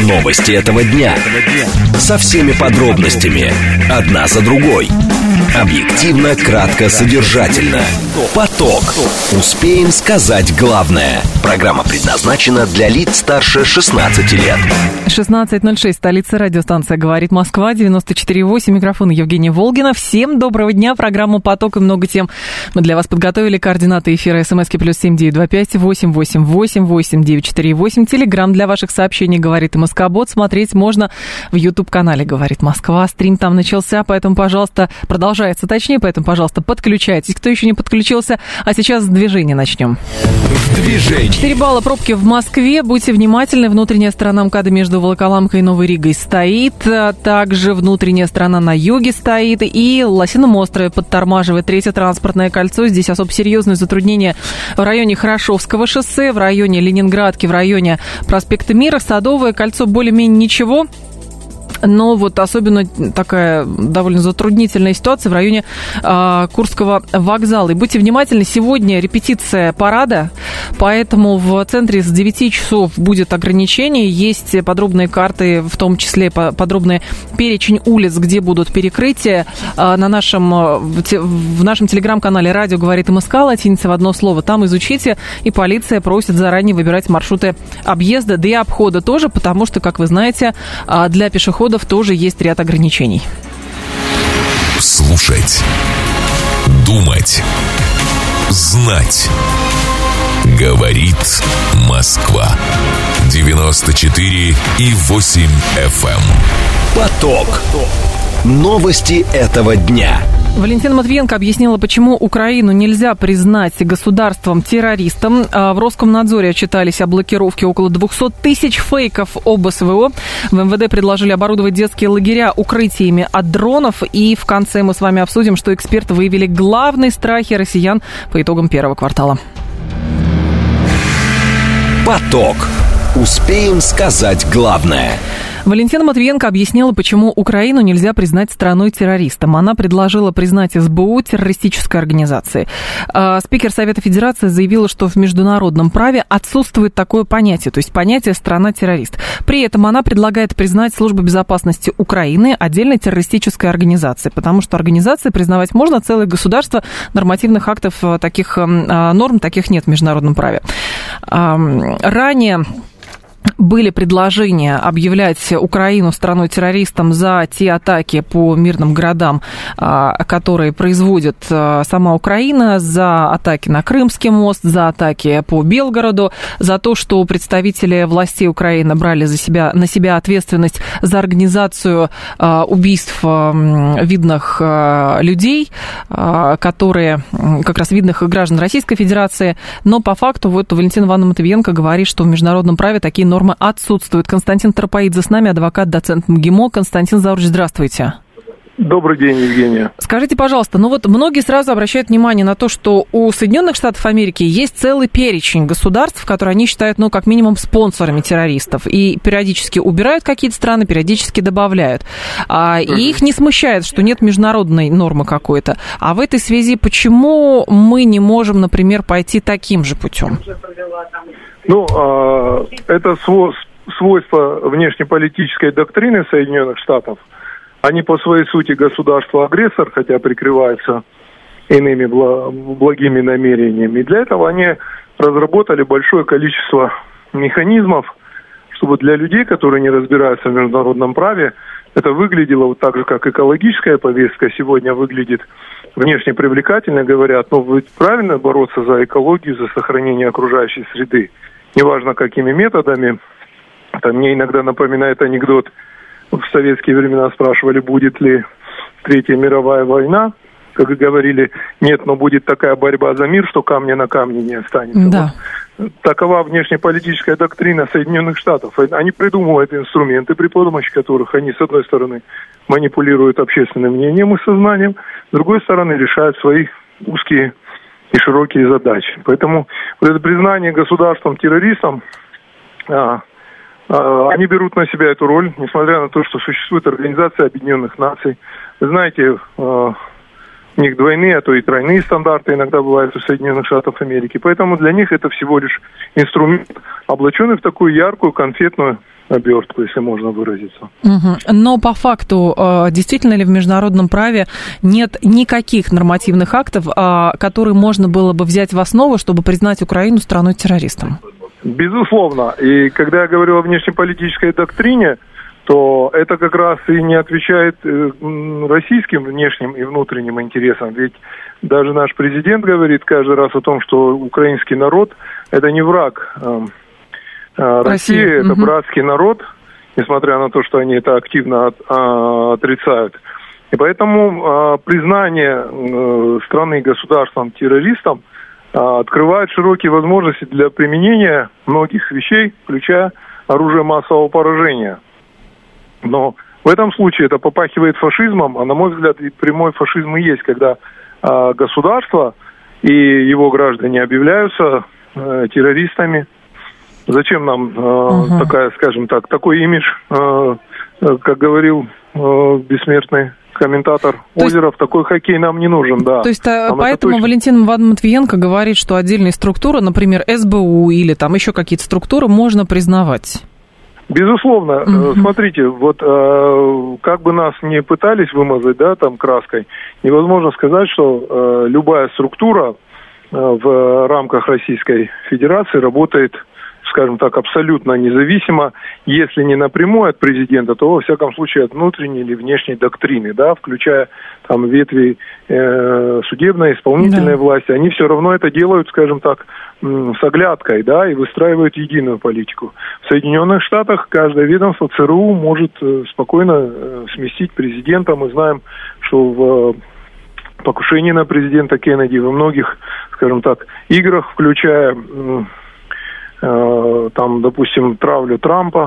Новости этого дня. Со всеми подробностями. Одна за другой. Объективно, кратко, содержательно. Поток. Успеем сказать главное. Программа предназначена для лиц старше 16 лет. 16:06, столица, радиостанция «Говорит Москва», 94,8, микрофон Евгения Волгина. Всем доброго дня, программа «Поток» и много тем. Мы для вас подготовили координаты эфира. СМСки +7 925 888 8948. Телеграм для ваших сообщений «Говорит МСК-бот». Смотреть можно в YouTube-канале «Говорит Москва». Стрим там начался, поэтому, пожалуйста, продолжается точнее, поэтому, пожалуйста, подключайтесь, кто еще не подключился. А сейчас движение начнем. Движение. 4 балла пробки в Москве. Будьте внимательны. Внутренняя сторона МКАДа между Волоколамкой и Новой Ригой стоит. Также внутренняя сторона на юге стоит. И Лосином острове подтормаживает. Третье транспортное кольцо. Здесь особо серьезные затруднения в районе Хорошевского шоссе, в районе Ленинградки, в районе проспекта Мира. Садовое кольцо более-менее ничего. Но вот особенно такая довольно затруднительная ситуация в районе Курского вокзала. И будьте внимательны, сегодня репетиция парада, поэтому в центре с 9 часов будет ограничение. Есть подробные карты, в том числе подробный перечень улиц, где будут перекрытия. В нашем телеграм-канале «Радио говорит МСК», латиница в одно слово, там изучите. И полиция просит заранее выбирать маршруты объезда, да и обхода тоже, потому что, как вы знаете, для пешеходов тоже есть ряд ограничений. Слушать, думать, знать. Говорит Москва. 94,8 FM. Поток. Новости этого дня. Валентина Матвиенко объяснила, почему Украину нельзя признать государством-террористом. В Роскомнадзоре отчитались о блокировке около 200 тысяч фейков об СВО. В МВД предложили оборудовать детские лагеря укрытиями от дронов. И в конце мы с вами обсудим, что эксперты выявили главные страхи россиян по итогам первого квартала. Поток. Успеем сказать главное. Валентина Матвиенко объяснила, почему Украину нельзя признать страной-террористом. Она предложила признать СБУ террористической организацией. Спикер Совета Федерации заявила, что в международном праве отсутствует такое понятие, то есть понятие «страна-террорист». При этом она предлагает признать Службу безопасности Украины отдельной террористической организацией, потому что организации признавать можно, целое государство, нормативных актов таких норм, таких нет в международном праве. Ранее были предложения объявлять Украину страной-террористом за те атаки по мирным городам, которые производит сама Украина, за атаки на Крымский мост, за атаки по Белгороду, за то, что представители властей Украины брали на себя ответственность за организацию убийств видных людей, которые как раз видных граждан Российской Федерации. Но по факту вот Валентина Ивановна Матвиенко говорит, что в международном праве такие нормы отсутствуют. Константин Тропоидзе с нами, адвокат, доцент МГИМО. Константин Заурович, здравствуйте. Добрый день, Евгения. Скажите, пожалуйста, многие сразу обращают внимание на то, что у Соединенных Штатов Америки есть целый перечень государств, которые они считают, как минимум, спонсорами террористов. И периодически убирают какие-то страны, периодически добавляют. И их не смущает, что нет международной нормы какой-то. А в этой связи почему мы не можем, например, пойти таким же путем? Это свойство внешнеполитической доктрины Соединенных Штатов. Они по своей сути государство-агрессор, хотя прикрываются иными благими намерениями. И для этого они разработали большое количество механизмов, чтобы для людей, которые не разбираются в международном праве, это выглядело вот так же, как экологическая повестка сегодня выглядит внешне привлекательно. Говорят, ведь правильно бороться за экологию, за сохранение окружающей среды. Неважно, какими методами. Это мне иногда напоминает анекдот. В советские времена спрашивали, будет ли Третья мировая война. Как говорили, нет, но будет такая борьба за мир, что камня на камне не останется. Да. Такова внешнеполитическая доктрина Соединенных Штатов. Они придумывают инструменты, при помощи которых они, с одной стороны, манипулируют общественным мнением и сознанием, с другой стороны, решают свои узкие и широкие задачи. Поэтому это признание государством-террористом, они берут на себя эту роль, несмотря на то, что существует Организация Объединенных Наций. Вы знаете, у них двойные, а то и тройные стандарты иногда бывают у Соединенных Штатов Америки. Поэтому для них это всего лишь инструмент, облаченный в такую яркую конфетную обертку, если можно выразиться. Но по факту, действительно ли в международном праве нет никаких нормативных актов, которые можно было бы взять в основу, чтобы признать Украину страной-террористом? Безусловно. И когда я говорю о внешнеполитической доктрине, то это как раз и не отвечает российским внешним и внутренним интересам. Ведь даже наш президент говорит каждый раз о том, что украинский народ – это не враг России, это братский народ, несмотря на то, что они это активно отрицают. И поэтому признание страны государством-террористом открывает широкие возможности для применения многих вещей, включая оружие массового поражения. Но в этом случае это попахивает фашизмом, а на мой взгляд и прямой фашизм и есть, когда государство и его граждане объявляются террористами. Зачем нам такая, скажем так, такой имидж, как говорил бессмертный комментатор Озеров, такой хоккей нам не нужен, да. То есть поэтому Валентин Матвиенко говорит, что отдельные структуры, например, СБУ или там еще какие-то структуры можно признавать. Безусловно. Смотрите, вот как бы нас не пытались вымазать, да, там краской, невозможно сказать, что любая структура в рамках Российской Федерации работает, скажем так, абсолютно независимо, если не напрямую от президента, то во всяком случае от внутренней или внешней доктрины, да, включая там ветви судебной, исполнительной власти, они все равно это делают, скажем так, с оглядкой, да, и выстраивают единую политику. В Соединенных Штатах каждое ведомство ЦРУ может спокойно сместить президента. Мы знаем, что в покушении на президента Кеннеди, во многих, скажем так, играх, включая там, допустим, травлю Трампа,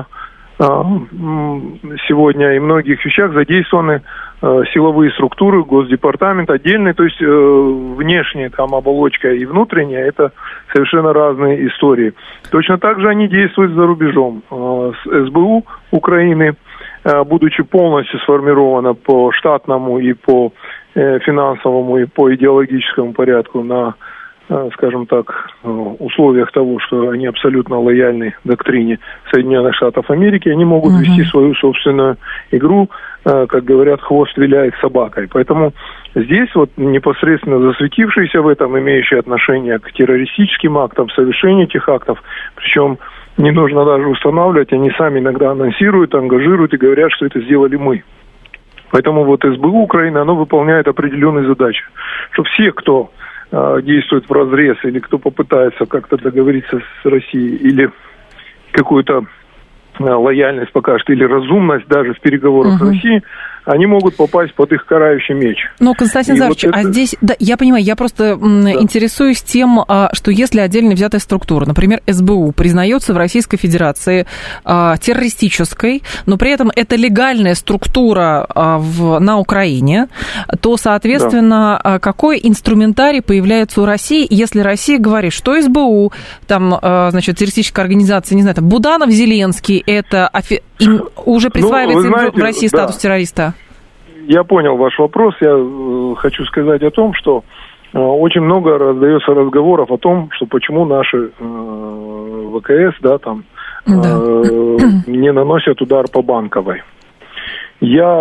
сегодня и многих вещах задействованы силовые структуры, Госдепартамент отдельный, то есть внешняя там оболочка и внутренняя, это совершенно разные истории. Точно так же они действуют за рубежом. С СБУ Украины, будучи полностью сформирована по штатному и по финансовому и по идеологическому порядку на, скажем так, условиях того, что они абсолютно лояльны доктрине Соединенных Штатов Америки, они могут вести свою собственную игру, как говорят, хвост виляет собакой. Поэтому здесь вот непосредственно засветившиеся в этом, имеющие отношение к террористическим актам, совершению этих актов, причем не нужно даже устанавливать, они сами иногда анонсируют, ангажируют и говорят, что это сделали мы. Поэтому вот СБУ Украины, оно выполняет определенные задачи, чтобы все, кто действует вразрез или кто попытается как-то договориться с Россией или какую-то лояльность покажет или разумность даже в переговорах с Россией, они могут попасть под их карающий меч. Но, Константин Зарович, вот это... здесь, да, я понимаю, я просто интересуюсь тем, что если отдельно взятая структура, например, СБУ, признается в Российской Федерации террористической, но при этом это легальная структура на Украине, то, соответственно, какой инструментарий появляется у России, если Россия говорит, что СБУ, там, значит, террористическая организация, не знаю, там, Буданов, Зеленский, это им уже присваивается в России статус террориста? Я понял ваш вопрос. Я хочу сказать о том, что очень много раздается разговоров о том, что почему наши ВКС, да, там, не наносят удар по Банковой. Я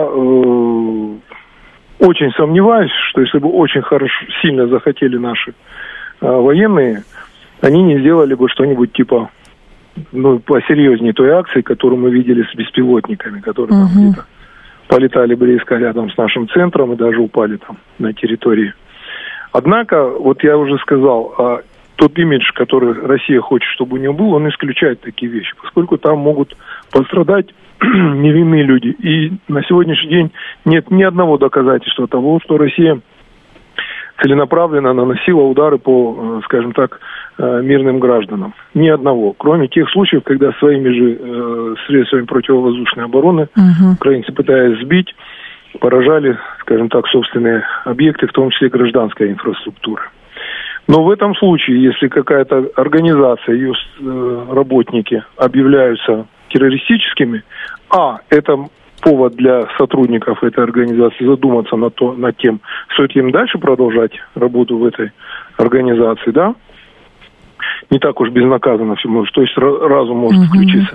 очень сомневаюсь, что если бы очень сильно захотели наши военные, они не сделали бы что-нибудь типа, ну, посерьезнее той акции, которую мы видели с беспилотниками, которые там где-то полетали близко рядом с нашим центром и даже упали там на территории. Однако, вот я уже сказал, тот имидж, который Россия хочет, чтобы у нее был, он исключает такие вещи, поскольку там могут пострадать невинные люди. И на сегодняшний день нет ни одного доказательства того, что Россия целенаправленно наносила удары по, скажем так, мирным гражданам. Ни одного. Кроме тех случаев, когда своими же средствами противовоздушной обороны украинцы, пытаясь сбить, поражали, скажем так, собственные объекты, в том числе гражданская инфраструктура. Но в этом случае, если какая-то организация, ее работники объявляются террористическими, это повод для сотрудников этой организации задуматься над тем, стоит ли им дальше продолжать работу в этой организации, да? Не так уж безнаказанно все может, то есть разум может включиться.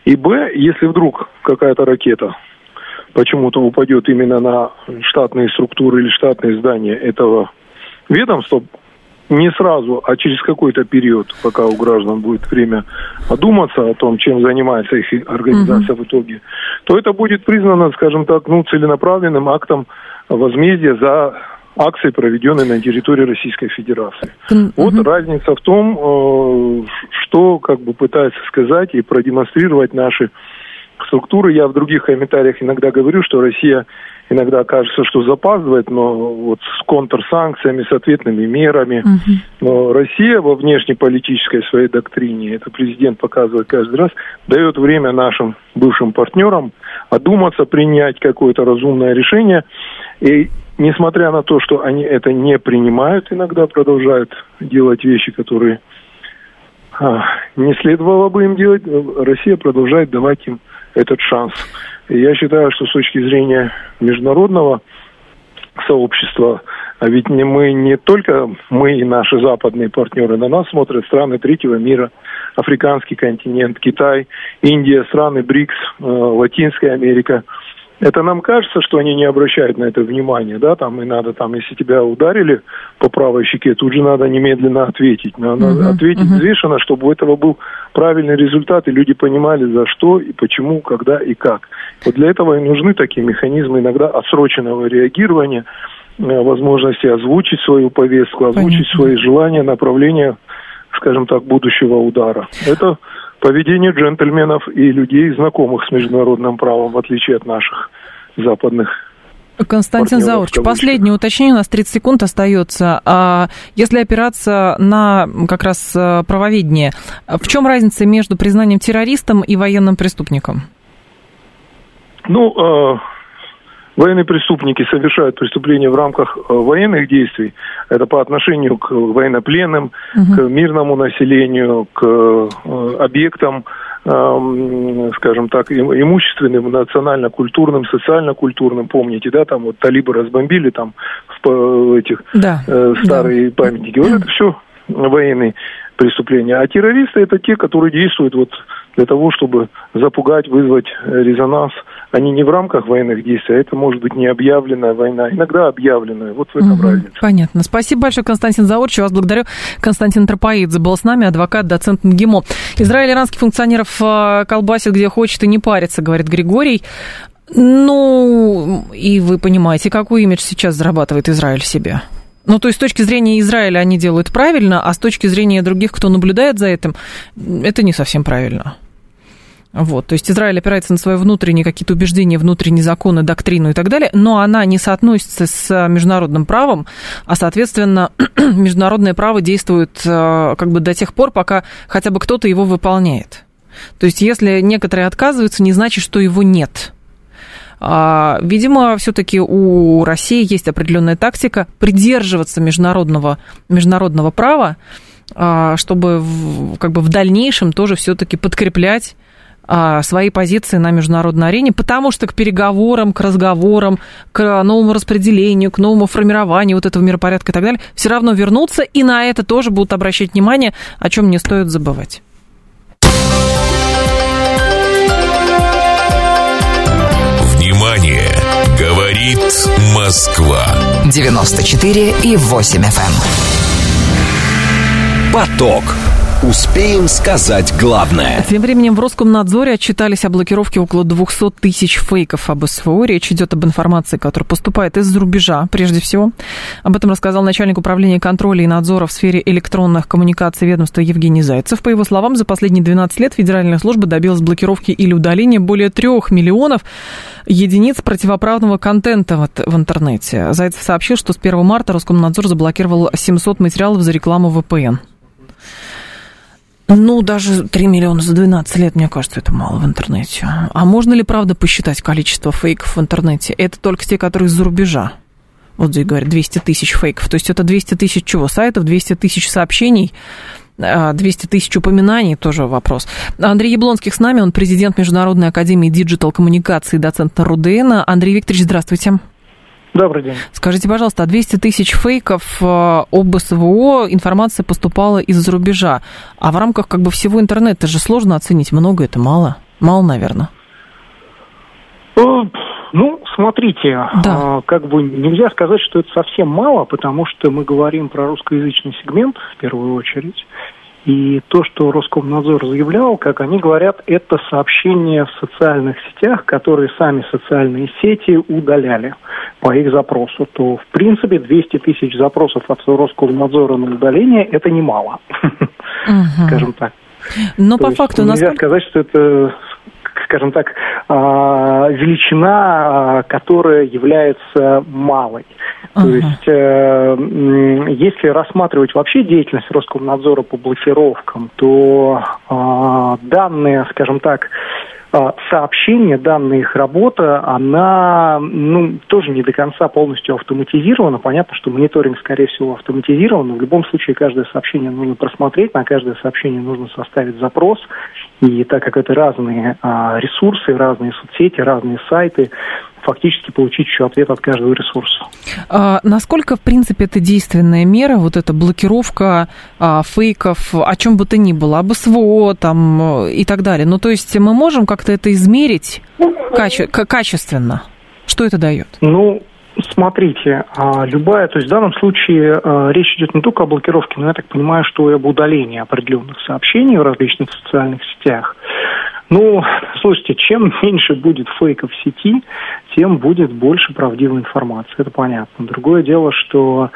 И б, если вдруг какая-то ракета почему-то упадет именно на штатные структуры или штатные здания этого ведомства, не сразу, а через какой-то период, пока у граждан будет время одуматься о том, чем занимается их организация в итоге, то это будет признано, скажем так, целенаправленным актом возмездия за акции, проведенные на территории Российской Федерации. Вот разница в том, что пытаются сказать и продемонстрировать наши структуры. Я в других комментариях иногда говорю, что Россия иногда кажется, что запаздывает, но вот с контрсанкциями, с ответными мерами. Но Россия во внешнеполитической своей доктрине, это президент показывает каждый раз, дает время нашим бывшим партнерам одуматься, принять какое-то разумное решение. И несмотря на то, что они это не принимают, иногда продолжают делать вещи, которые не следовало бы им делать, Россия продолжает давать им этот шанс. И я считаю, что с точки зрения международного сообщества, а ведь не только мы и наши западные партнеры, на нас смотрят страны третьего мира, африканский континент, Китай, Индия, страны БРИКС, Латинская Америка. Это нам кажется, что они не обращают на это внимания, да, и надо, если тебя ударили по правой щеке, тут же надо немедленно ответить. Надо ответить взвешенно, чтобы у этого был правильный результат, и люди понимали, за что, и почему, когда и как. Вот для этого и нужны такие механизмы иногда отсроченного реагирования, возможности озвучить свою повестку, озвучить свои желания, направления, скажем так, будущего удара. Это поведение джентльменов и людей, знакомых с международным правом, в отличие от наших западных. Константин Заурч, последнее уточнение, у нас 30 секунд остается. Если опираться на как раз правоведение, в чем разница между признанием террористом и военным преступником? Военные преступники совершают преступления в рамках военных действий. Это по отношению к военнопленным, к мирному населению, к объектам, скажем так, имущественным, национально-культурным, социально-культурным. Помните, да, талибы разбомбили старые памятники. Вот это все военные преступления. А террористы — это те, которые действуют для того, чтобы запугать, вызвать резонанс. Они не в рамках военных действий, а это может быть не объявленная война, иногда объявленная. Вот в этом разница. Понятно. Спасибо большое, Константин Заурч. Я вас благодарю. Константин Тропоидзе был с нами, адвокат, доцент МГИМО. Израиль иранских функционеров колбасит где хочет и не парится, говорит Григорий. И вы понимаете, какой имидж сейчас зарабатывает Израиль себе? То есть с точки зрения Израиля они делают правильно, а с точки зрения других, кто наблюдает за этим, это не совсем правильно. То есть Израиль опирается на свои внутренние какие-то убеждения, внутренние законы, доктрину и так далее, но она не соотносится с международным правом, а, соответственно, международное право действует до тех пор, пока хотя бы кто-то его выполняет. То есть если некоторые отказываются, не значит, что его нет. Видимо, все-таки у России есть определенная тактика придерживаться международного права, чтобы в дальнейшем тоже все-таки подкреплять свои позиции на международной арене, потому что к переговорам, к разговорам, к новому распределению, к новому формированию этого миропорядка и так далее все равно вернутся, и на это тоже будут обращать внимание, о чем не стоит забывать. Внимание! Говорит Москва. 94,8 FM. Поток. Успеем сказать главное. Тем временем в Роскомнадзоре отчитались о блокировке около 200 тысяч фейков об СВО. Речь идет об информации, которая поступает из-за рубежа, прежде всего. Об этом рассказал начальник управления контроля и надзора в сфере электронных коммуникаций ведомства Евгений Зайцев. По его словам, за последние 12 лет Федеральная служба добилась блокировки или удаления более 3 миллионов единиц противоправного контента в интернете. Зайцев сообщил, что с 1 марта Роскомнадзор заблокировал 700 материалов за рекламу VPN. Даже 3 миллиона за 12 лет, мне кажется, это мало в интернете. А можно ли, правда, посчитать количество фейков в интернете? Это только те, которые из-за рубежа. Вот здесь говорят 200 тысяч фейков. То есть это 200 тысяч чего? Сайтов, 200 тысяч сообщений, 200 тысяч упоминаний, тоже вопрос. Андрей Яблонских с нами, он президент Международной академии диджитал-коммуникации, доцент РУДН. Андрей Викторович, здравствуйте. Добрый день. Скажите, пожалуйста, 200 тысяч фейков об СВО, информация поступала из-за рубежа, а в рамках всего интернета же сложно оценить, много это, мало? Мало, наверное. Ну, смотрите, да. Как бы нельзя сказать, что это совсем мало, потому что мы говорим про русскоязычный сегмент в первую очередь. И то, что Роскомнадзор заявлял, как они говорят, это сообщения в социальных сетях, которые сами социальные сети удаляли по их запросу. То, в принципе, 200 тысяч запросов от Роскомнадзора на удаление – это немало, скажем так. Но по факту... Нельзя сказать, что это... скажем так, величина, которая является малой. То есть, если рассматривать вообще деятельность Роскомнадзора по блокировкам, то данные, скажем так, сообщения, данная их работа, она, тоже не до конца полностью автоматизирована. Понятно, что мониторинг, скорее всего, автоматизирован, но в любом случае каждое сообщение нужно просмотреть, на каждое сообщение нужно составить запрос. И так как это разные ресурсы, разные соцсети, разные сайты, фактически получить еще ответ от каждого ресурса. Насколько, в принципе, это действенная мера, вот эта блокировка фейков, о чем бы то ни было, об СВО там, и так далее? Ну, то есть мы можем как-то это измерить качественно? Что это дает? Смотрите, любая, то есть в данном случае речь идет не только о блокировке, но я так понимаю, что и об удалении определенных сообщений в различных социальных сетях. Слушайте, чем меньше будет фейков в сети, тем будет больше правдивой информации, это понятно. Другое дело, что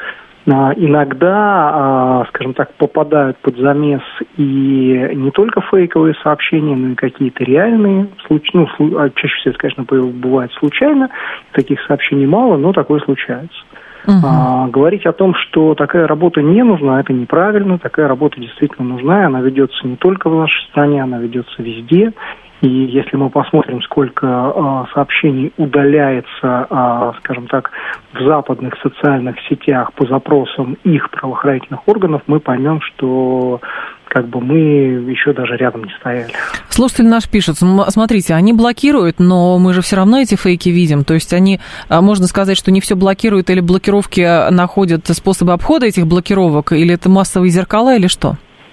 иногда, скажем так, попадают под замес и не только фейковые сообщения, но и какие-то реальные случаи. Чаще всего это, конечно, бывает случайно, таких сообщений мало, но такое случается. Говорить о том, что такая работа не нужна, это неправильно. Такая работа действительно нужна, и она ведется не только в нашей стране, она ведется везде. И если мы посмотрим, сколько сообщений удаляется, скажем так, в западных социальных сетях по запросам их правоохранительных органов, мы поймем, что мы еще даже рядом не стояли. Слушатель наш пишет, смотрите, они блокируют, но мы же все равно эти фейки видим. То есть они, можно сказать, что не все блокируют, или блокировки находят способы обхода этих блокировок, или это массовые зеркала, или что?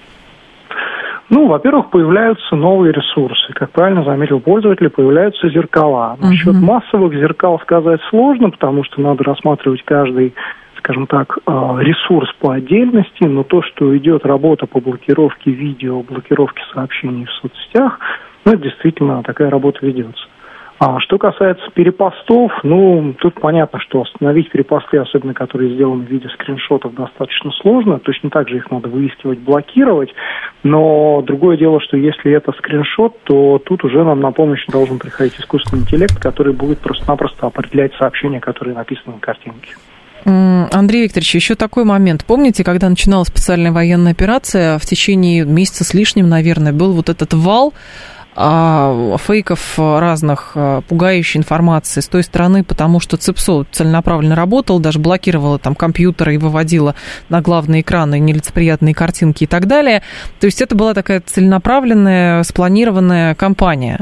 Во-первых, появляются новые ресурсы. Как правильно заметил пользователь, появляются зеркала. Насчет массовых зеркал сказать сложно, потому что надо рассматривать каждый, скажем так, ресурс по отдельности, но то, что идет работа по блокировке видео, блокировке сообщений в соцсетях, это действительно такая работа ведется. А что касается перепостов, тут понятно, что остановить перепосты, особенно которые сделаны в виде скриншотов, достаточно сложно. Точно так же их надо выискивать, блокировать. Но другое дело, что если это скриншот, то тут уже нам на помощь должен приходить искусственный интеллект, который будет просто-напросто определять сообщения, которые написаны на картинке. Андрей Викторович, еще такой момент. Помните, когда начиналась специальная военная операция, в течение месяца с лишним, наверное, был вот этот вал фейков разных, пугающей информации с той стороны, потому что ЦИПСО целенаправленно работал, даже блокировала там компьютеры и выводила на главные экраны нелицеприятные картинки и так далее. То есть это была такая целенаправленная, спланированная кампания,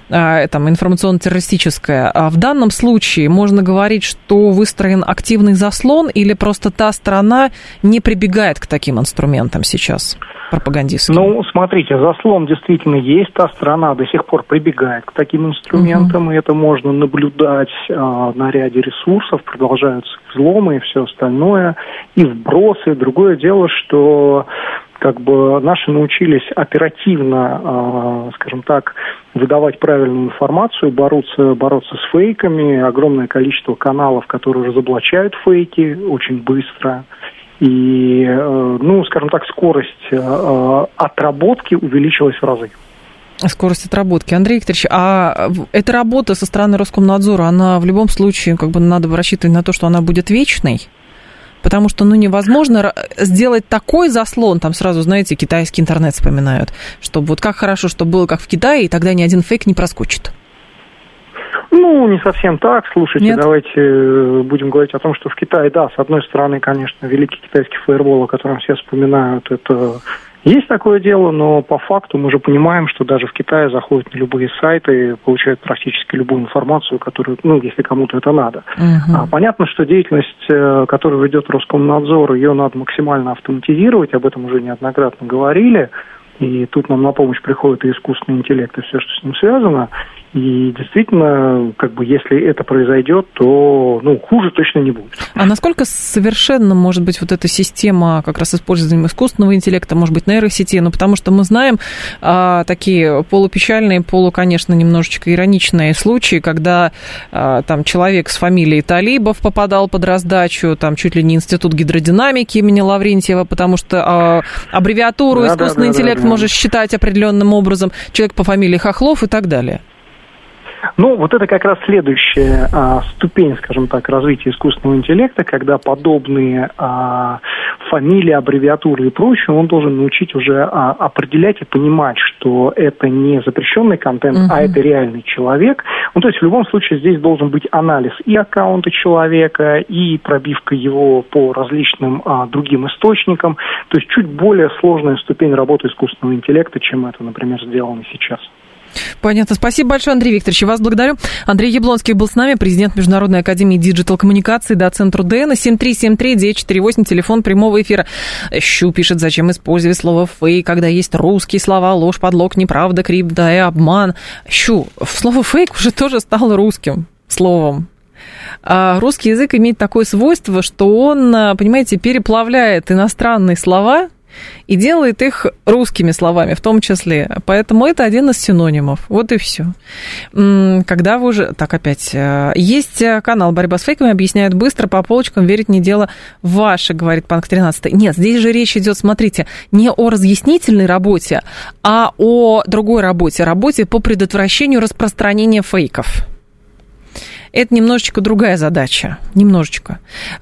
информационно-террористическая. А в данном случае можно говорить, что выстроен активный заслон, или просто та сторона не прибегает к таким инструментам сейчас пропагандистским? Смотрите, заслон действительно есть, та сторона до сих пор прибегает к таким инструментам, и это можно наблюдать на ряде ресурсов, продолжаются взломы и все остальное, и вбросы. Другое дело, что наши научились оперативно, скажем так, выдавать правильную информацию, бороться с фейками. Огромное количество каналов, которые разоблачают фейки очень быстро. И, скажем так, скорость отработки увеличилась в разы. Скорость отработки. Андрей Викторович, а эта работа со стороны Роскомнадзора, она в любом случае, надо рассчитывать на то, что она будет вечной? Потому что, невозможно сделать такой заслон, там сразу, знаете, китайский интернет вспоминают, чтобы вот как хорошо, чтобы было как в Китае, и тогда ни один фейк не проскочит. Не совсем так. Слушайте, Нет? Давайте будем говорить о том, что в Китае, да, с одной стороны, конечно, великий китайский фаервол, о котором все вспоминают, это есть такое дело, но по факту мы же понимаем, что даже в Китае заходят на любые сайты и получают практически любую информацию, которую, если кому-то это надо. Понятно, что деятельность, которую ведет Роскомнадзор, ее надо максимально автоматизировать, об этом уже неоднократно говорили. И тут нам на помощь приходит и искусственный интеллект, и все, что с ним связано. И действительно, если это произойдет, то хуже точно не будет. А насколько совершенно может быть вот эта система как раз использования искусственного интеллекта, может быть, нейросети? Потому что мы знаем такие полупечальные, конечно, немножечко ироничные случаи, когда там человек с фамилией Талибов попадал под раздачу, там чуть ли не Институт гидродинамики имени Лаврентьева, потому что аббревиатуру искусственный интеллект может считать определенным образом, человек по фамилии Хохлов и так далее. Вот это как раз следующая ступень, скажем так, развития искусственного интеллекта, когда подобные фамилии, аббревиатуры и прочее он должен научить уже определять и понимать, что это не запрещенный контент, а это реальный человек. То есть в любом случае здесь должен быть анализ и аккаунта человека, и пробивка его по различным другим источникам. То есть чуть более сложная ступень работы искусственного интеллекта, чем это, например, сделано сейчас. Понятно. Спасибо большое, Андрей Викторович. Вас благодарю. Андрей Яблонский был с нами, президент Международной академии диджитал-коммуникаций, доцент РУДН. 7373-948, телефон прямого эфира. Щу пишет, зачем использовать слово «фейк», когда есть русские слова: ложь, подлог, неправда, крипто и обман. Щу, слово «фейк» уже тоже стало русским словом. А русский язык имеет такое свойство, что он, понимаете, переплавляет иностранные слова и делает их русскими словами в том числе. Поэтому это один из синонимов. Вот и все. Когда вы уже... Так, опять. Есть канал «Борьба с фейками», объясняют быстро, по полочкам, верить не дело ваше, говорит Панк 13. Нет, здесь же речь идет, смотрите, не о разъяснительной работе, а о другой работе. Работе по предотвращению распространения фейков. Это немножечко другая задача, немножечко.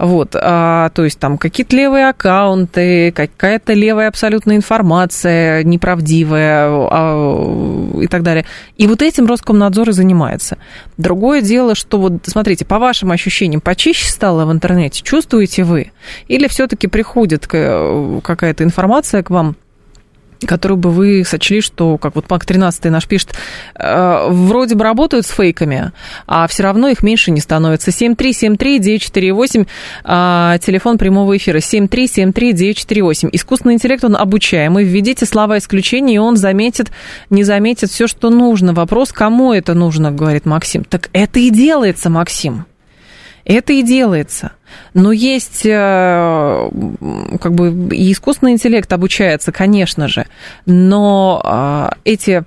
То есть там какие-то левые аккаунты, какая-то левая абсолютная информация, неправдивая и так далее. И вот этим Роскомнадзор и занимается. Другое дело, что смотрите, по вашим ощущениям, почище стало в интернете, чувствуете вы? Или все-таки приходит какая-то информация к вам, которую бы вы сочли, что, как Панк 13 наш пишет, вроде бы работают с фейками, а все равно их меньше не становится. 7373948, телефон прямого эфира, 7373948. Искусственный интеллект, он обучаемый. Введите слова исключения, и он не заметит все, что нужно. Вопрос, кому это нужно, говорит Максим. Так это и делается, Максим. Это и делается. Но есть и искусственный интеллект обучается, конечно же, но эти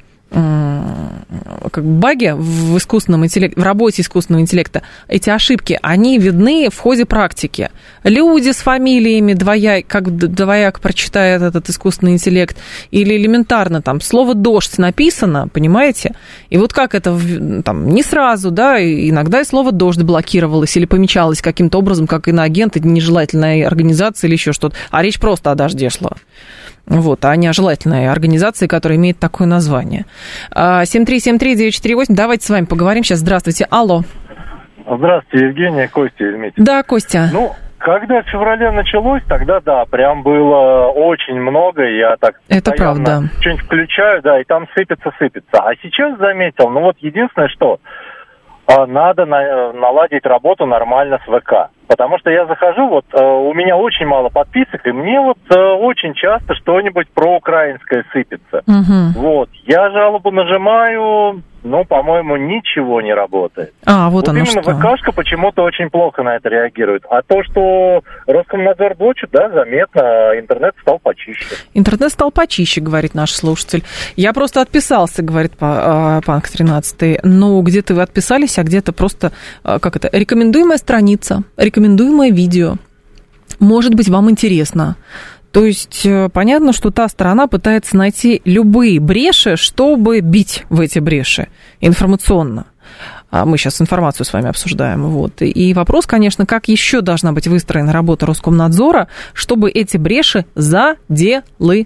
баги в искусственном интеллекте, в работе искусственного интеллекта, эти ошибки, они видны в ходе практики. Люди с фамилиями двояк прочитает этот искусственный интеллект, или элементарно там слово «дождь» написано, понимаете? И вот как это не сразу, да, иногда и слово «дождь» блокировалось или помечалось каким-то образом, как иноагент, нежелательная организация или еще что-то, а речь просто о дожде шла. А не о желательной организации, которая имеет такое название. 7373948, давайте с вами поговорим сейчас. Здравствуйте, алло. Здравствуйте, Евгения, Костя из Мити. Да, Костя. Когда в феврале началось, тогда, да, прям было очень много, я так это правда. Что-нибудь включаю, да, и там сыпется. А сейчас заметил, единственное, что надо наладить работу нормально с ВК. Потому что я захожу, у меня очень мало подписок, и мне очень часто что-нибудь проукраинское сыпется. Угу. Я жалобу нажимаю, по-моему, ничего не работает. Именно что. ВКшка почему-то очень плохо на это реагирует. А то, что Роскомнадзор блочит, да, заметно, интернет стал почище. Интернет стал почище, говорит наш слушатель. Я просто отписался, говорит Панк 13. Где-то вы отписались, а где-то просто, рекомендуемая страница, рекомендуемое видео. Может быть, вам интересно. То есть понятно, что та сторона пытается найти любые бреши, чтобы бить в эти бреши информационно. Мы сейчас информацию с вами обсуждаем. И вопрос, конечно, как еще должна быть выстроена работа Роскомнадзора, чтобы эти бреши заделывать.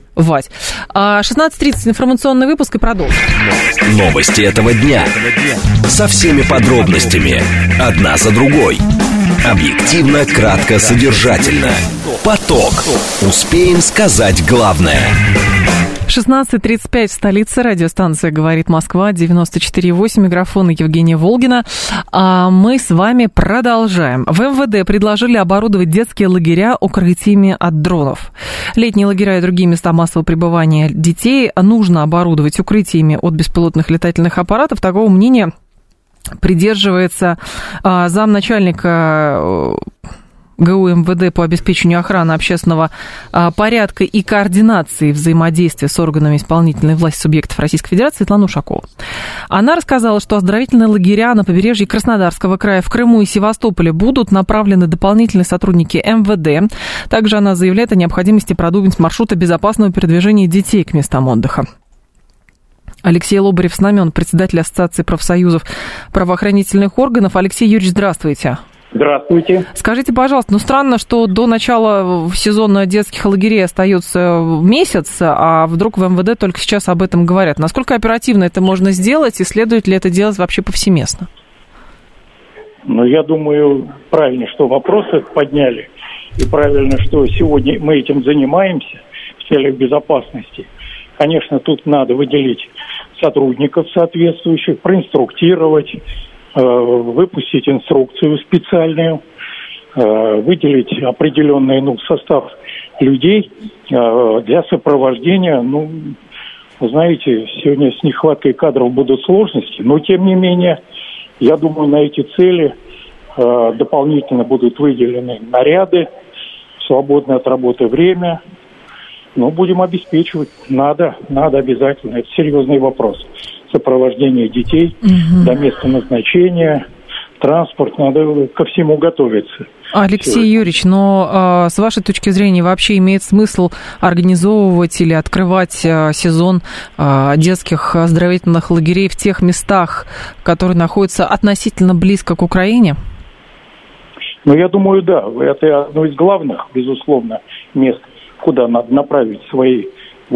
16:30 информационный выпуск и продолжим. Новости этого дня. Со всеми подробностями. Одна за другой. Объективно, кратко, содержательно. Поток. Успеем сказать главное. 16:35 в столице. Радиостанция «Говорит Москва», 94,8. Микрофон Евгения Волгина. А мы с вами продолжаем. В МВД предложили оборудовать детские лагеря укрытиями от дронов. Летние лагеря и другие места массового пребывания детей нужно оборудовать укрытиями от беспилотных летательных аппаратов. Такого мнения придерживается замначальника ГУ МВД по обеспечению охраны общественного порядка и координации взаимодействия с органами исполнительной власти субъектов Российской Федерации Светлана Ушакова. Она рассказала, что оздоровительные лагеря на побережье Краснодарского края, в Крыму и Севастополе будут направлены дополнительные сотрудники МВД. Также она заявляет о необходимости продумать маршруты безопасного передвижения детей к местам отдыха. Алексей Лобарев с нами, он председатель Ассоциации профсоюзов правоохранительных органов. Алексей Юрьевич, здравствуйте. Здравствуйте. Скажите, пожалуйста, странно, что до начала сезона детских лагерей остается месяц, а вдруг в МВД только сейчас об этом говорят. Насколько оперативно это можно сделать, и следует ли это делать вообще повсеместно? Я думаю, правильно, что вопросы подняли, и правильно, что сегодня мы этим занимаемся в целях безопасности. Конечно, тут надо выделить сотрудников соответствующих, проинструктировать, выпустить инструкцию специальную, выделить определенный состав людей для сопровождения. Знаете, сегодня с нехваткой кадров будут сложности, но тем не менее, я думаю, на эти цели дополнительно будут выделены наряды, свободное от работы время. Будем обеспечивать. Надо обязательно. Это серьезный вопрос. Сопровождение детей до места назначения, транспорт, надо ко всему готовиться. Алексей Юрьевич, но с вашей точки зрения вообще имеет смысл организовывать или открывать сезон детских оздоровительных лагерей в тех местах, которые находятся относительно близко к Украине? Я думаю, да. Это одно из главных, безусловно, мест, куда надо направить свои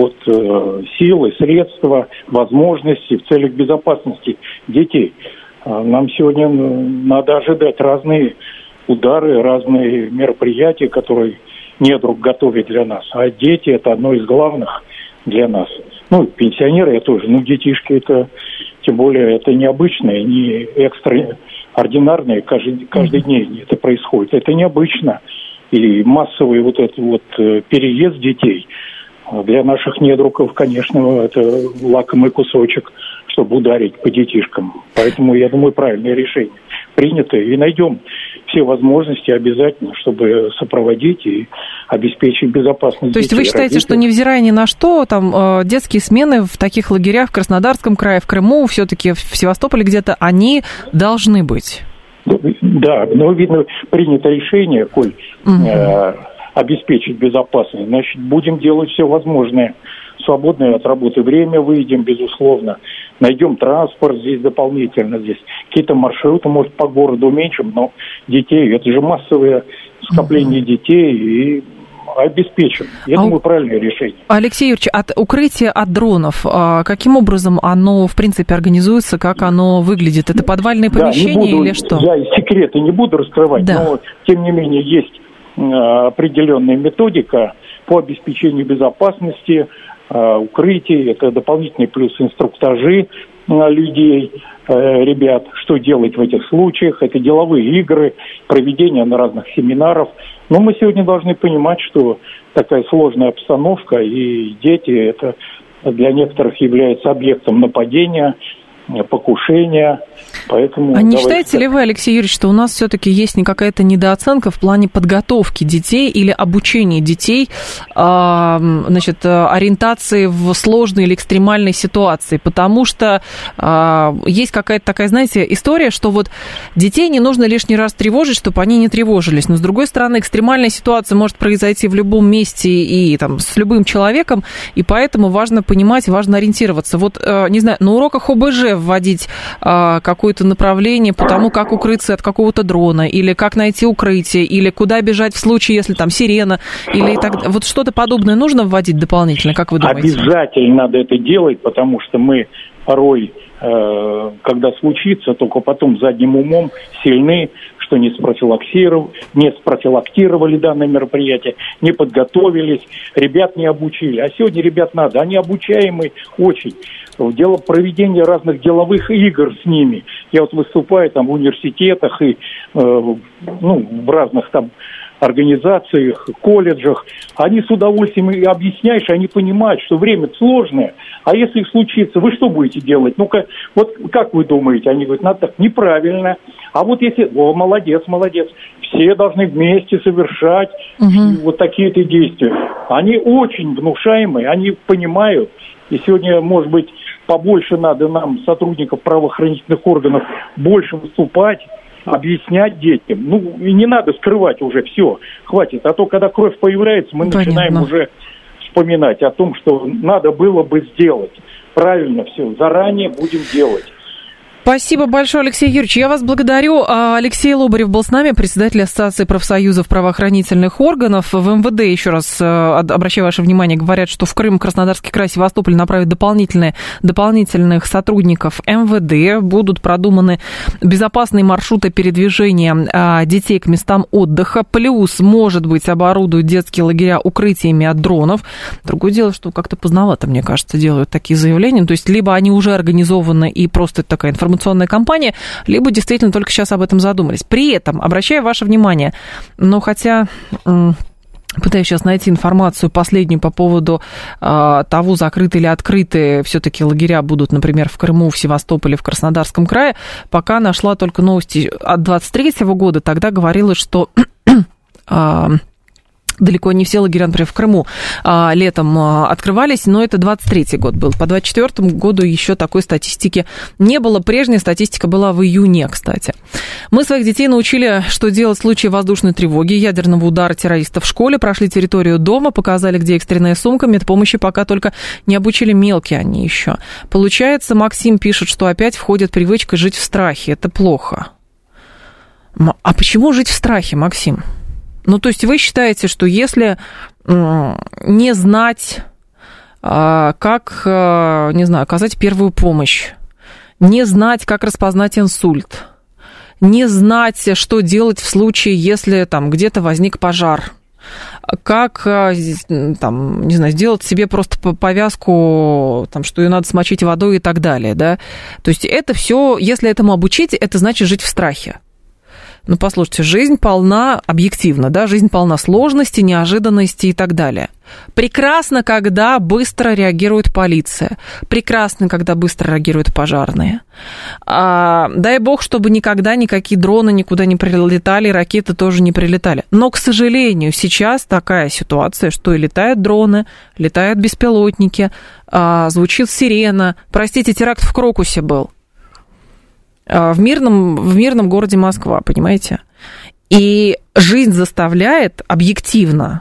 силы, средства, возможности в целях безопасности детей. Нам сегодня надо ожидать разные удары, разные мероприятия, которые недруг готовит для нас. А дети – это одно из главных для нас. Пенсионеры я тоже. Детишки – это, тем более, это необычное, не экстраординарное, каждый день это происходит. Это необычно. И массовый переезд детей для наших недругов, конечно, это лакомый кусочек, чтобы ударить по детишкам. Поэтому, я думаю, правильное решение принято. И найдем все возможности обязательно, чтобы сопроводить и обеспечить безопасность детей. То есть вы считаете, что невзирая ни на что, детские смены в таких лагерях в Краснодарском крае, в Крыму, все-таки в Севастополе где-то, они должны быть? Да, видно, принято решение, коль обеспечить безопасность, значит, будем делать все возможное. Свободное от работы время выйдем, безусловно. Найдем транспорт здесь дополнительно, здесь какие-то маршруты, может, по городу уменьшим, но детей, это же массовое скопление детей, и обеспечим. Я думаю, правильное решение. Алексей Юрьевич, от укрытия от дронов, каким образом оно, в принципе, организуется, как оно выглядит? Это подвальные помещения или что? Я секреты не буду раскрывать, но, тем не менее, есть определенная методика по обеспечению безопасности, укрытий, это дополнительный плюс инструктажи людей, ребят, что делать в этих случаях, это деловые игры, проведение на разных семинаров. Но мы сегодня должны понимать, что такая сложная обстановка, и дети, это для некоторых является объектом нападения, покушения. Поэтому не считаете ли вы, Алексей Юрьевич, что у нас все-таки есть какая-то недооценка в плане подготовки детей или обучения детей, ориентации в сложной или экстремальной ситуации? Потому что есть какая-то такая, знаете, история, что детей не нужно лишний раз тревожить, чтобы они не тревожились. Но, с другой стороны, экстремальная ситуация может произойти в любом месте и с любым человеком, и поэтому важно понимать, важно ориентироваться. Не знаю, на уроках ОБЖ вводить какое-то направление по тому, как укрыться от какого-то дрона, или как найти укрытие, или куда бежать в случае, если там сирена, или так, что-то подобное нужно вводить дополнительно, как вы думаете? Обязательно надо это делать, потому что мы порой, когда случится, только потом задним умом сильны, что не спрофилактировали данное мероприятие, не подготовились, ребят не обучили. А сегодня ребят надо, они обучаемые очень. Дело проведения разных деловых игр с ними. Я вот выступаю там в университетах и в разных там организациях, колледжах. Они с удовольствием и объясняешь, они понимают, что время сложное. А если случится, вы что будете делать? Ну-ка, вот как вы думаете? Они говорят, надо так, неправильно. А вот если, молодец. Все должны вместе совершать вот такие-то действия. Они очень внушаемые, они понимают. И сегодня, может быть, побольше надо нам, сотрудников правоохранительных органов, больше выступать, объяснять детям. И не надо скрывать уже, все, хватит. А то, когда кровь появляется, мы начинаем уже вспоминать о том, что надо было бы сделать. Правильно все, заранее будем делать. Спасибо большое, Алексей Юрьевич. Я вас благодарю. Алексей Лобарев был с нами, председатель Ассоциации профсоюзов правоохранительных органов. В МВД, еще раз обращаю ваше внимание, говорят, что в Крым, Краснодарский край, Севастополь направят дополнительных сотрудников МВД. Будут продуманы безопасные маршруты передвижения детей к местам отдыха. Плюс, может быть, оборудуют детские лагеря укрытиями от дронов. Другое дело, что как-то поздновато, мне кажется, делают такие заявления. То есть, либо они уже организованы и просто это такая информационная кампания, либо действительно только сейчас об этом задумались. При этом, обращаю ваше внимание, пытаюсь сейчас найти информацию последнюю по поводу того, закрыты или открыты все-таки лагеря будут, например, в Крыму, в Севастополе, в Краснодарском крае. Пока нашла только новости от 23 года, тогда говорилось, что далеко не все лагеря, например, в Крыму летом открывались, но это 23-й год был. По 24-му году еще такой статистики не было. Прежняя статистика была в июне, кстати. Мы своих детей научили, что делать в случае воздушной тревоги, ядерного удара террористов в школе, прошли территорию дома, показали, где экстренная сумка, медпомощи пока только не обучили мелкие они еще. Получается, Максим пишет, что опять входит привычка жить в страхе. Это плохо. А почему жить в страхе, Максим? То есть вы считаете, что если не знать, как, не знаю, оказать первую помощь, не знать, как распознать инсульт, не знать, что делать в случае, если там где-то возник пожар, как, там, не знаю, сделать себе просто повязку, там, что ее надо смочить водой и так далее, да? То есть это все, если этому обучить, это значит жить в страхе. Послушайте, жизнь полна, объективно, да, жизнь полна сложностей, неожиданностей и так далее. Прекрасно, когда быстро реагирует полиция. Прекрасно, когда быстро реагируют пожарные. Дай бог, чтобы никогда никакие дроны никуда не прилетали, ракеты тоже не прилетали. Но, к сожалению, сейчас такая ситуация, что и летают дроны, летают беспилотники, звучит сирена. Простите, теракт в Крокусе был. В мирном городе Москва, понимаете? И жизнь заставляет объективно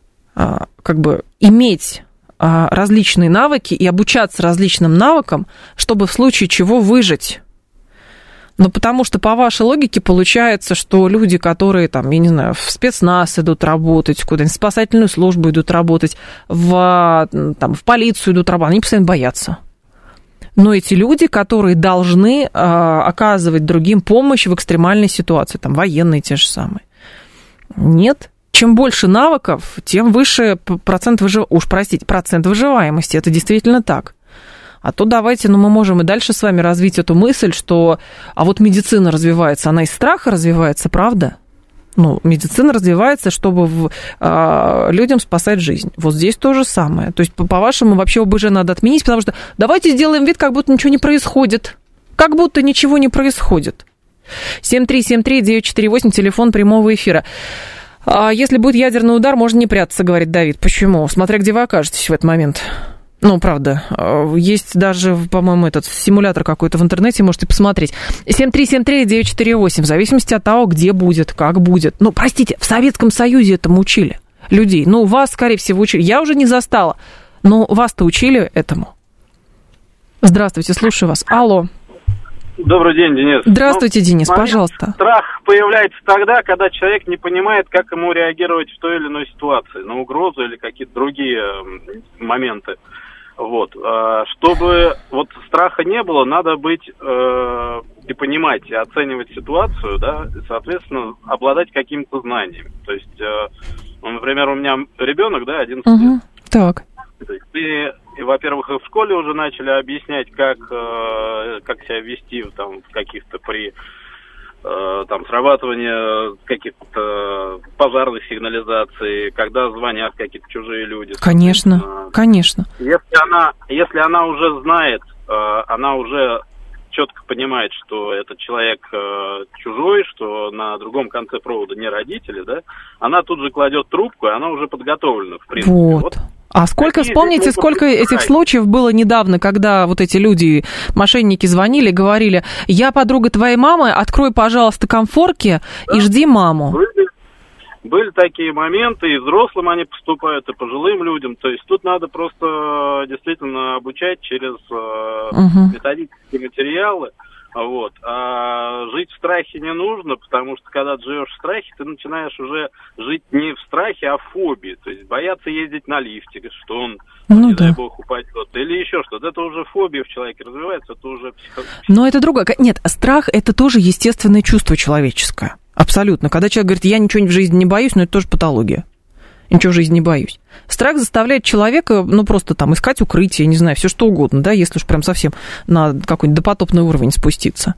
иметь различные навыки и обучаться различным навыкам, чтобы в случае чего выжить. Потому что по вашей логике получается, что люди, которые там, я не знаю, в спецназ идут работать, куда-нибудь в спасательную службу идут работать, в полицию идут работать, они постоянно боятся. Но эти люди, которые должны оказывать другим помощь в экстремальной ситуации, там военные те же самые. Нет. Чем больше навыков, тем выше процент выживаемости. Это действительно так. А то давайте, мы можем и дальше с вами развить эту мысль, что вот медицина развивается, она из страха развивается, правда? Медицина развивается, чтобы людям спасать жизнь. Вот здесь то же самое. То есть, по-вашему, вообще ОБЖ надо отменить, потому что давайте сделаем вид, как будто ничего не происходит. Как будто ничего не происходит. 7373948, телефон прямого эфира. Если будет ядерный удар, можно не прятаться, говорит Давид. Почему? Смотря где вы окажетесь в этот момент. Правда, есть даже, по-моему, этот симулятор какой-то в интернете, можете посмотреть. 7373948, в зависимости от того, где будет, как будет. Простите, в Советском Союзе этому учили людей. Вас, скорее всего, учили. Я уже не застала, но вас-то учили этому. Здравствуйте, слушаю вас. Алло. Добрый день, Денис. Здравствуйте, Денис, пожалуйста. Страх появляется тогда, когда человек не понимает, как ему реагировать в той или иной ситуации, на угрозу или какие-то другие моменты. Чтобы страха не было, надо быть и понимать, и оценивать ситуацию, да, и, соответственно, обладать какими-то знаниями. То есть, например, у меня ребенок, да, 11 лет. Так. И, во-первых, и в школе уже начали объяснять, как себя вести там, в каких-то при срабатывании каких-то пожарных сигнализаций, когда звонят какие-то чужие люди. Конечно, конечно. Если она уже знает, она уже четко понимает, что этот человек чужой, что на другом конце провода не родители, да, она тут же кладет трубку, и она уже подготовлена, в принципе. Вот. А вспомните, сколько этих случаев было недавно, когда вот эти люди, мошенники, звонили, говорили: я подруга твоей мамы, открой, пожалуйста, комфорки и жди маму. Были такие моменты, и взрослым они поступают, и пожилым людям. То есть тут надо просто действительно обучать через методические материалы. Вот. А жить в страхе не нужно, потому что когда ты живешь в страхе, ты начинаешь уже жить не в страхе, а в фобии. То есть бояться ездить на лифте, что он, не дай бог, упадет. Или еще что-то. Это уже фобия в человеке развивается, это уже Но это другое. Нет, страх – это тоже естественное чувство человеческое. Абсолютно. Когда человек говорит: я ничего в жизни не боюсь, но это тоже патология. Ничего в жизни не боюсь. Страх заставляет человека, просто там искать укрытие, не знаю, все что угодно, да, если уж прям совсем на какой-нибудь допотопный уровень спуститься.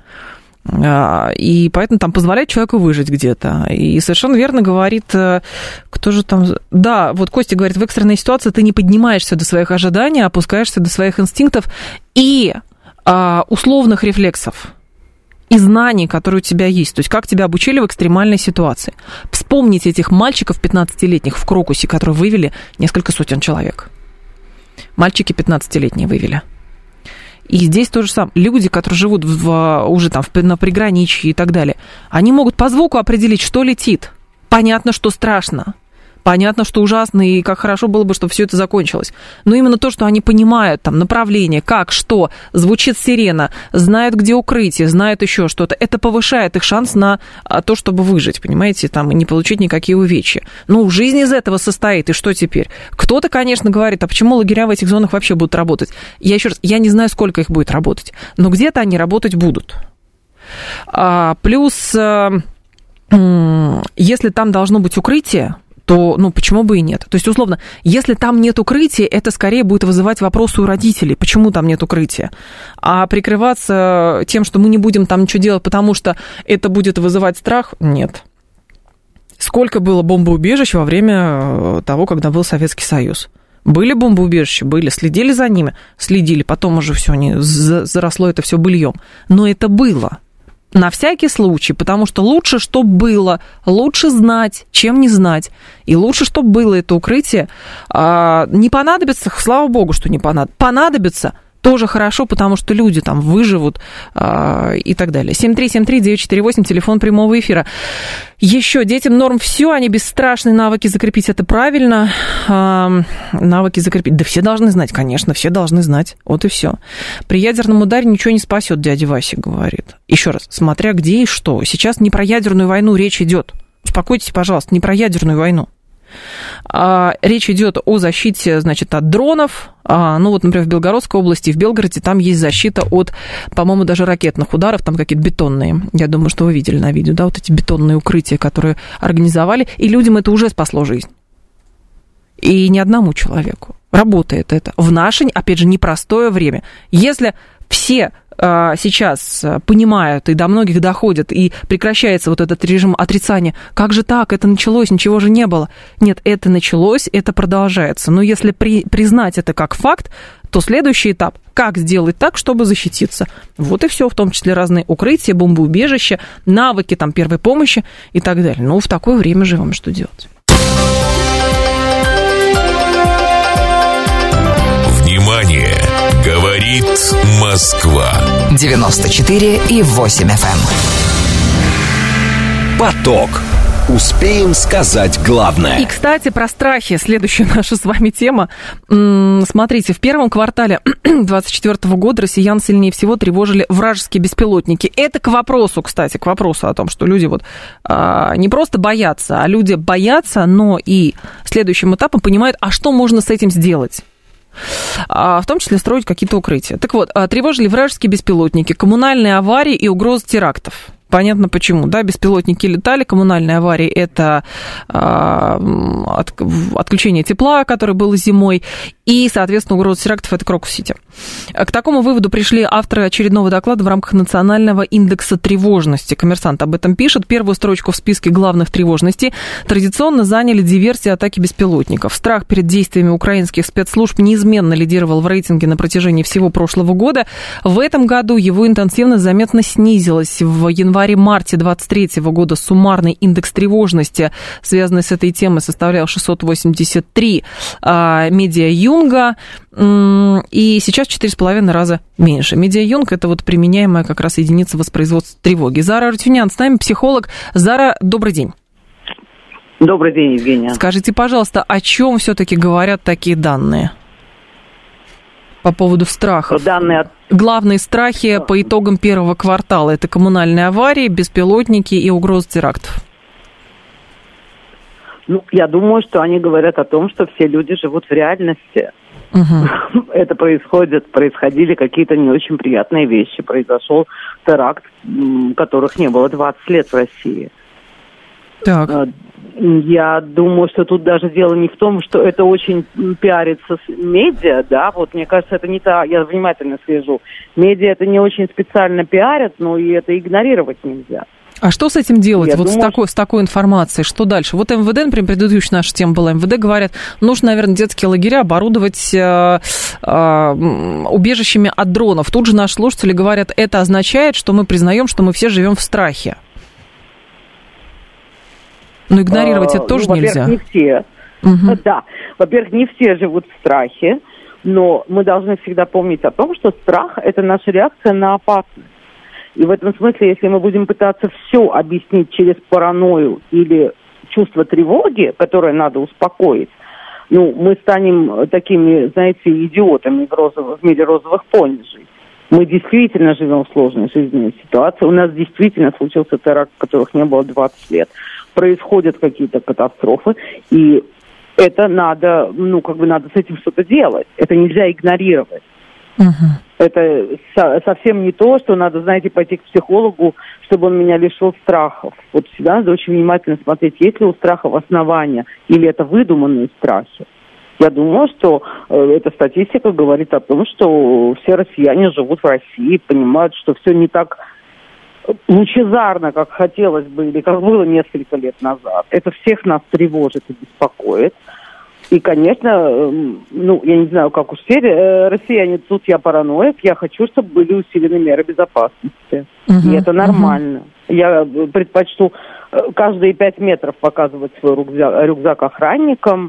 И поэтому там позволяет человеку выжить где-то. И совершенно верно говорит, кто же там... Да, вот Костя говорит, в экстренной ситуации ты не поднимаешься до своих ожиданий, а опускаешься до своих инстинктов и условных рефлексов. И знаний, которые у тебя есть. То есть, как тебя обучили в экстремальной ситуации. Вспомните этих мальчиков 15-летних в Крокусе, которые вывели несколько сотен человек. Мальчики 15-летние вывели. И здесь то же самое. Люди, которые живут уже там на приграничье и так далее, они могут по звуку определить, что летит. Понятно, что страшно. Понятно, что ужасно, и как хорошо было бы, чтобы все это закончилось. Но именно то, что они понимают, там, направление, как, что, звучит сирена, знают, где укрытие, знают еще что-то, это повышает их шанс на то, чтобы выжить, понимаете, там, и не получить никакие увечья. Жизнь из этого состоит, и что теперь? Кто-то, конечно, говорит: а почему лагеря в этих зонах вообще будут работать? Я не знаю, сколько их будет работать, но где-то они работать будут. Плюс, если там должно быть укрытие, то, почему бы и нет? То есть, условно, если там нет укрытия, это скорее будет вызывать вопросы у родителей, почему там нет укрытия. А прикрываться тем, что мы не будем там ничего делать, потому что это будет вызывать страх, нет. Сколько было бомбоубежищ во время того, когда был Советский Союз? Были бомбоубежища? Были. Следили за ними? Следили. Потом уже все, заросло это все быльем. Но это было. На всякий случай, потому что лучше, чтобы было, лучше знать, чем не знать. И лучше, чтобы было это укрытие. Не понадобится, слава богу, что не понадобится, тоже хорошо, потому что люди там выживут и так далее. 7373948, телефон прямого эфира. Еще детям норм все, они бесстрашные, навыки закрепить, это правильно. Навыки закрепить, да все должны знать, конечно, все должны знать, вот и все. При ядерном ударе ничего не спасет, дядя Вася говорит. Еще раз, смотря где и что. Сейчас не про ядерную войну речь идет. Успокойтесь, пожалуйста, не про ядерную войну. Речь идет о защите, значит, от дронов. Например, в Белгородской области, в Белгороде, там есть защита от, по-моему, даже ракетных ударов, там какие-то бетонные. Я думаю, что вы видели на видео, да, вот эти бетонные укрытия, которые организовали, и людям это уже спасло жизнь. И ни одному человеку. Работает это в наше, опять же, непростое время. Если все сейчас понимают, и до многих доходят, и прекращается вот этот режим отрицания. Как же так? Это началось, ничего же не было. Нет, это началось, это продолжается. Но если признать это как факт, то следующий этап – как сделать так, чтобы защититься. Вот и все, в том числе разные укрытия, бомбоубежища, навыки там, первой помощи и так далее. В такое время живем, что делать? Внимание! Говорит Москва. 94,8 FM. Поток. Успеем сказать главное. И, кстати, про страхи. Следующая наша с вами тема. Смотрите, в первом квартале 2024 года россиян сильнее всего тревожили вражеские беспилотники. Это к вопросу, кстати, к вопросу о том, что люди не просто боятся, а люди боятся, но и следующим этапом понимают, а что можно с этим сделать. в том числе строить какие-то укрытия. Так вот, тревожили вражеские беспилотники, коммунальные аварии и угрозы терактов. Понятно почему, да, беспилотники летали, коммунальные аварии – это отключение тепла, которое было зимой, и, соответственно, угроза терактов – это Крокус-Сити. К такому выводу пришли авторы очередного доклада в рамках национального индекса тревожности. «Коммерсант» об этом пишет. Первую строчку в списке главных тревожностей традиционно заняли диверсии, атаки беспилотников. Страх перед действиями украинских спецслужб неизменно лидировал в рейтинге на протяжении всего прошлого года. В этом году его интенсивность заметно снизилась. В январе-марте 2023 года суммарный индекс тревожности, связанный с этой темой, составлял 683 медиа-юнга, и сейчас 4,5 раза меньше. Медиа-юнг – это вот применяемая как раз единица воспроизводства тревоги. Зара Арутюнян с нами, психолог. Зара, добрый день. Добрый день, Евгения. Скажите, пожалуйста, о чем все-таки говорят такие данные по поводу страхов? Главные страхи по итогам первого квартала – это коммунальные аварии, беспилотники и угрозы терактов. Ну, я думаю, что они говорят о том, что все люди живут в реальности. Это происходили какие-то не очень приятные вещи. Произошел теракт, которых не было 20 лет в России. Так. Я думаю, что тут даже дело не в том, что это очень пиарится с медиа, да, вот мне кажется, это не так, я внимательно слежу. Медиа это не очень специально пиарят, но и это игнорировать нельзя. А что с этим делать, с такой информацией? Что дальше? Вот МВД, например, предыдущая наша тема была, МВД говорят, нужно, наверное, детские лагеря оборудовать убежищами от дронов. Тут же наши слушатели говорят, это означает, что мы признаем, что мы все живем в страхе. Но игнорировать это тоже нельзя. Не все. Да, во-первых, не все живут в страхе, но мы должны всегда помнить о том, что страх – это наша реакция на опасность. И в этом смысле, если мы будем пытаться все объяснить через паранойю или чувство тревоги, которое надо успокоить, мы станем такими, знаете, идиотами в мире розовых понижей. Мы действительно живем в сложной жизненной ситуации. У нас действительно случился теракт, которых не было 20 лет. Происходят какие-то катастрофы, и это надо, надо с этим что-то делать. Это нельзя игнорировать. Это совсем не то, что надо, знаете, пойти к психологу, чтобы он меня лишил страхов. Вот всегда надо очень внимательно смотреть, есть ли у страхов основания, или это выдуманные страхи. Я думаю, что эта статистика говорит о том, что все россияне живут в России, понимают, что все не так лучезарно, как хотелось бы, или как было несколько лет назад. Это всех нас тревожит и беспокоит. И, конечно, я не знаю, как уж все россияне, тут я параноик, я хочу, чтобы были усилены меры безопасности. И это нормально. Я предпочту каждые 5 метров показывать свой рюкзак охранникам,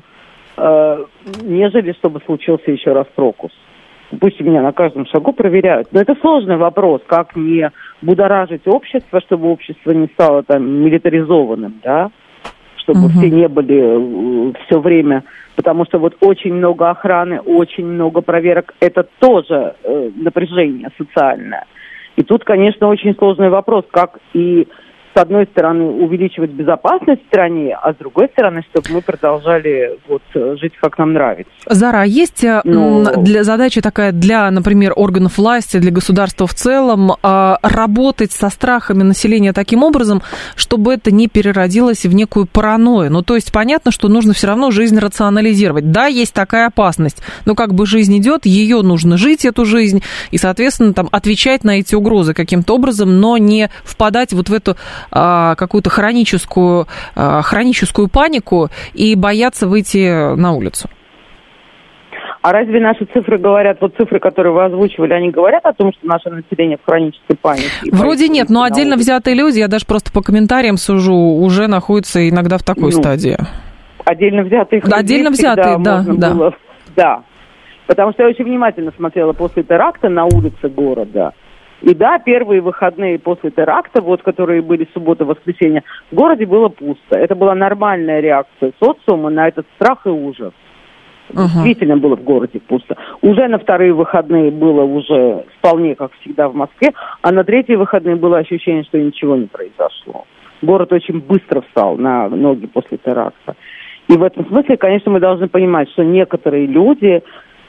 нежели чтобы случился еще раз Крокус. Пусть меня на каждом шагу проверяют. Но это сложный вопрос, как не будоражить общество, чтобы общество не стало милитаризованным, да? Чтобы все не были все время, потому что вот очень много охраны, очень много проверок, это тоже напряжение социальное. И тут, конечно, очень сложный вопрос, как и с одной стороны увеличивать безопасность в стране, а с другой стороны, чтобы мы продолжали жить как нам нравится. Зара, а есть задача такая для, например, органов власти, для государства в целом, работать со страхами населения таким образом, чтобы это не переродилось в некую паранойю? То есть понятно, что нужно все равно жизнь рационализировать. Да, есть такая опасность, но жизнь идет, ее нужно жить, эту жизнь, и, соответственно, отвечать на эти угрозы каким-то образом, но не впадать в эту какую-то хроническую панику и бояться выйти на улицу. А разве наши цифры говорят, цифры, которые вы озвучивали, они говорят о том, что наше население в хронической панике? Вроде нет, но отдельно взятые люди, я даже просто по комментариям сужу, уже находятся иногда в такой стадии. Отдельно взятые да. Да, потому что я очень внимательно смотрела после теракта на улице города. И да, первые выходные после теракта, которые были суббота-воскресенье, в городе было пусто. Это была нормальная реакция социума на этот страх и ужас. Действительно было в городе пусто. Уже на вторые выходные было уже вполне, как всегда, в Москве, а на третьи выходные было ощущение, что ничего не произошло. Город очень быстро встал на ноги после теракта. И в этом смысле, конечно, мы должны понимать, что некоторые люди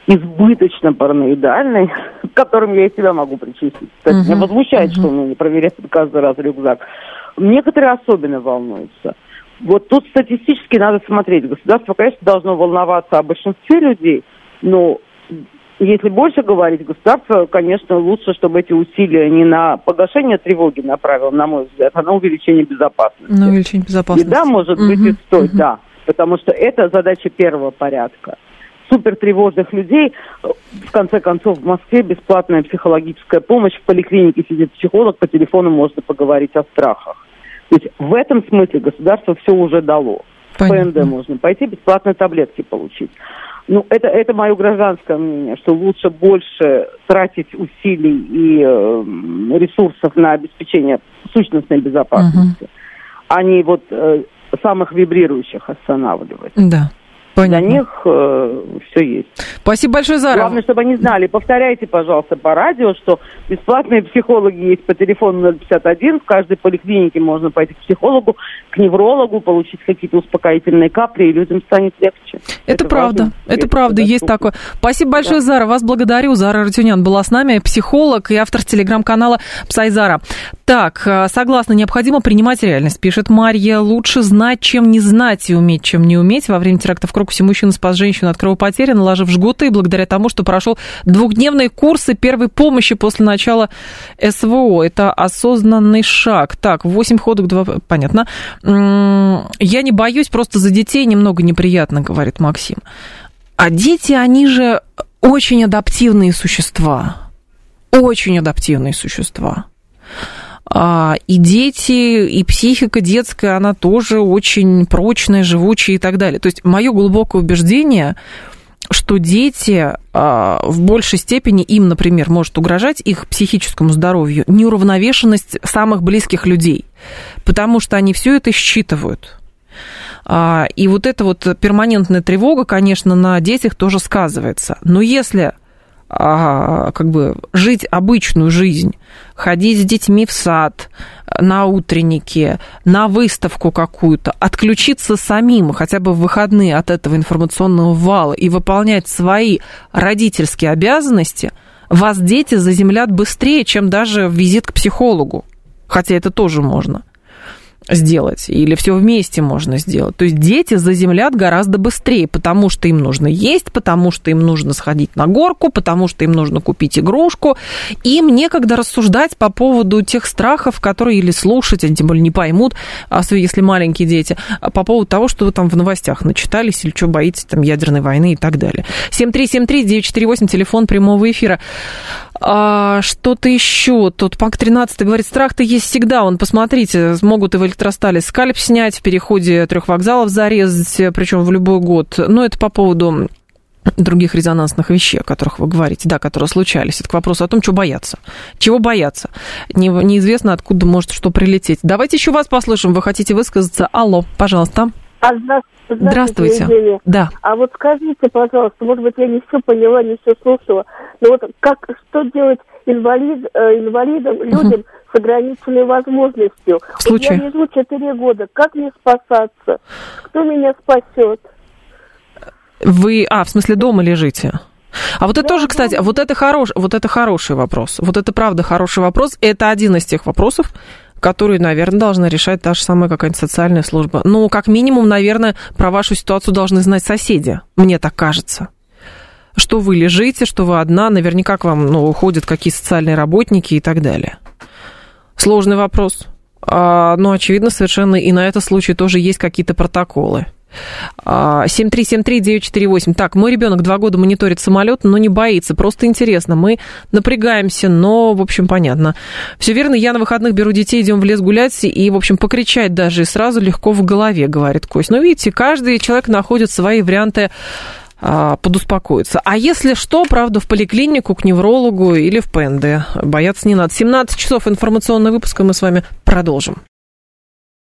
избыточно параноидальный, к которым я и себя могу причислить. Кстати, меня возмущает, что у меня не проверяют каждый раз рюкзак. Некоторые особенно волнуются. Вот тут статистически надо смотреть. Государство, конечно, должно волноваться о большинстве людей, но если больше говорить, государство, конечно, лучше, чтобы эти усилия не на погашение тревоги направило, на мой взгляд, а на увеличение безопасности. На увеличение безопасности. И да, может быть, и стоит, да. Потому что это задача первого порядка. Супертревожных людей, в конце концов, в Москве бесплатная психологическая помощь, в поликлинике сидит психолог, по телефону можно поговорить о страхах. То есть в этом смысле государство все уже дало. Понятно. В ПНД можно пойти бесплатные таблетки получить. Ну, это мое гражданское мнение, что лучше больше тратить усилий и ресурсов на обеспечение сущностной безопасности, а не вот самых вибрирующих останавливать. Да. Понятно. Для них все есть. Спасибо большое, Зара. Главное, чтобы они знали. Повторяйте, пожалуйста, по радио, что бесплатные психологи есть по телефону 051. В каждой поликлинике можно пойти к психологу, к неврологу, получить какие-то успокоительные капли, и людям станет легче. Это правда. Важно. Это правда, есть такое. Спасибо большое, да. Зара. Вас благодарю. Зара Арутюнян была с нами, психолог и автор телеграм-канала Псай-Зара. Так, согласна, необходимо принимать реальность, пишет Марья. Лучше знать, чем не знать, и уметь, чем не уметь. Во время теракта в Крокусе мужчина спас женщину от кровопотери, наложив жгуты, благодаря тому, что прошел 2-дневные курсы первой помощи после начала СВО. Это осознанный шаг. Так, 8 ходок, 2... Понятно. Я не боюсь, просто за детей немного неприятно, говорит Максим. А дети, они же очень адаптивные существа. Очень адаптивные существа. И дети, и психика детская, она тоже очень прочная, живучая и так далее. То есть мое глубокое убеждение, что дети в большей степени, им, например, может угрожать их психическому здоровью неуравновешенность самых близких людей, потому что они все это считывают. И вот эта вот перманентная тревога, конечно, на детях тоже сказывается. Но если как бы жить обычную жизнь, ходить с детьми в сад, на утренники, на выставку какую-то, отключиться самим хотя бы в выходные от этого информационного вала и выполнять свои родительские обязанности, вас дети заземлят быстрее, чем даже визит к психологу. Хотя это тоже можно сделать, или все вместе можно сделать. То есть дети заземлят гораздо быстрее, потому что им нужно есть, потому что им нужно сходить на горку, потому что им нужно купить игрушку. Им некогда рассуждать по поводу тех страхов, которые или слушать, они тем более не поймут, если маленькие дети, по поводу того, что вы там в новостях начитались, или что боитесь там ядерной войны и так далее. 7373948, телефон прямого эфира. Что-то еще. Тут Пак 13 говорит, страх-то есть всегда. Посмотрите, могут и в электростале скальп снять, в переходе 3 вокзалов зарезать, причем в любой год. Но это по поводу других резонансных вещей, о которых вы говорите, да, которые случались. Это к вопросу о том, чего бояться. Чего бояться? Неизвестно, откуда может что прилететь. Давайте еще вас послушаем. Вы хотите высказаться? Алло, пожалуйста. Здравствуйте. Евгения. Да. А вот скажите, пожалуйста, может быть, я не все поняла, не все слушала, но вот что делать инвалидам, людям с ограниченной возможностью? Вот я лежу 4 года, как мне спасаться? Кто меня спасет? Вы, в смысле, дома лежите? А вот это тоже, кстати, вот это хороший вопрос. Вот это правда хороший вопрос. Это один из тех вопросов, которые, наверное, должна решать та же самая какая-нибудь социальная служба. Ну, как минимум, наверное, про вашу ситуацию должны знать соседи, мне так кажется. Что вы лежите, что вы одна, наверняка к вам уходят какие социальные работники и так далее. Сложный вопрос. Но, очевидно, совершенно и на этот случай тоже есть какие-то протоколы. 7373948. Так, мой ребенок 2 года мониторит самолет, но не боится. Просто интересно. Мы напрягаемся, но, в общем, понятно. Все верно, я на выходных беру детей, идем в лес гулять, и, в общем, покричать даже и сразу легко в голове, говорит Кость. Но, видите, каждый человек находит свои варианты подуспокоиться. А если что, правда, в поликлинику, к неврологу или в ПНД. Бояться не надо. 17 часов информационный выпуск, и мы с вами продолжим.